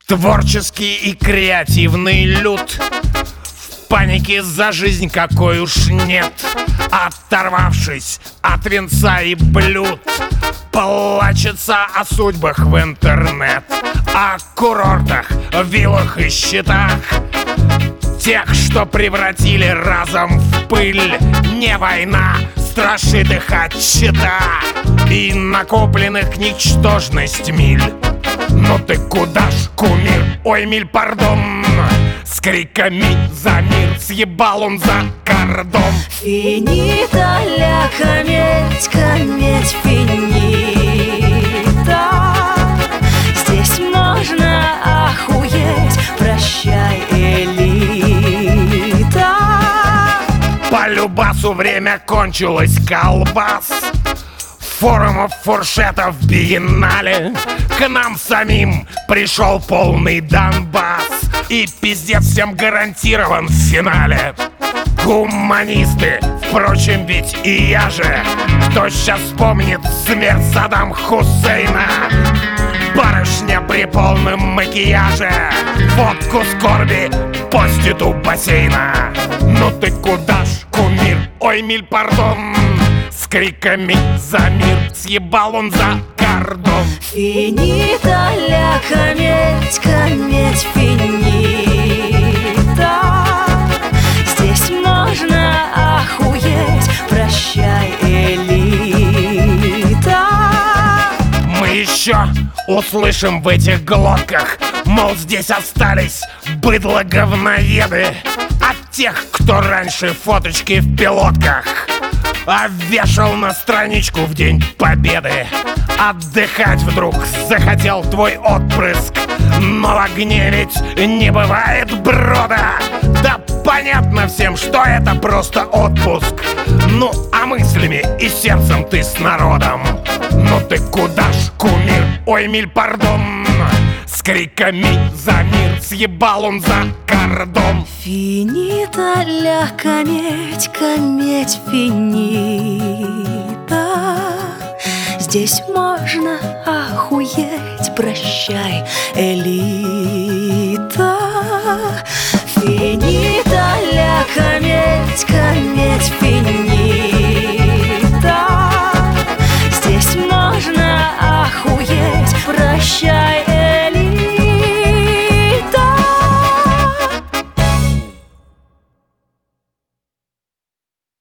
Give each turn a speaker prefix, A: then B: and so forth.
A: Творческий и креативный люд в панике за жизнь какой уж нет. Оторвавшись от венца и блюд, плачется о судьбах в интернет, о курортах, виллах и счетах, тех, что превратили разом в пыль. Не война страшит их от щита и накопленных ничтожность миль. Ну ты куда ж, кумир? Ой, миль, пардон. С криками за мир съебал он за кордон.
B: Финита ля кометь, кометь, финита. Здесь можно охуеть, прощай, элита.
A: По любасу время кончилось, колбас. Форумов, фуршетов, биеннале. К нам самим пришел полный Донбасс, и пиздец всем гарантирован в финале. Гуманисты, впрочем, ведь и я же. Кто сейчас вспомнит смерть Саддама Хусейна? Барышня при полном макияже водку скорби постит у бассейна. Ну ты куда ж, кумир? Ой, миль, пардон. С криками за мир съебал он за кордон.
B: Финита ля кометь, кометь, финита. Здесь можно охуеть, прощай, элита.
A: Мы еще услышим в этих глотках, мол, здесь остались быдло-говноеды от тех, кто раньше фоточки в пилотках вешал на страничку в День Победы. Отдыхать вдруг захотел твой отпрыск, но в огне ведь не бывает брода. Да понятно всем, что это просто отпуск. Ну а мыслями и сердцем ты с народом. Ну ты куда ж, кумир? Ой, миль, пардон. С криками за мир съебал он за кордон.
B: Финита ля кометь, кометь, финита. Здесь можно охуеть, прощай, элита. Финита ля кометь, кометь, финита.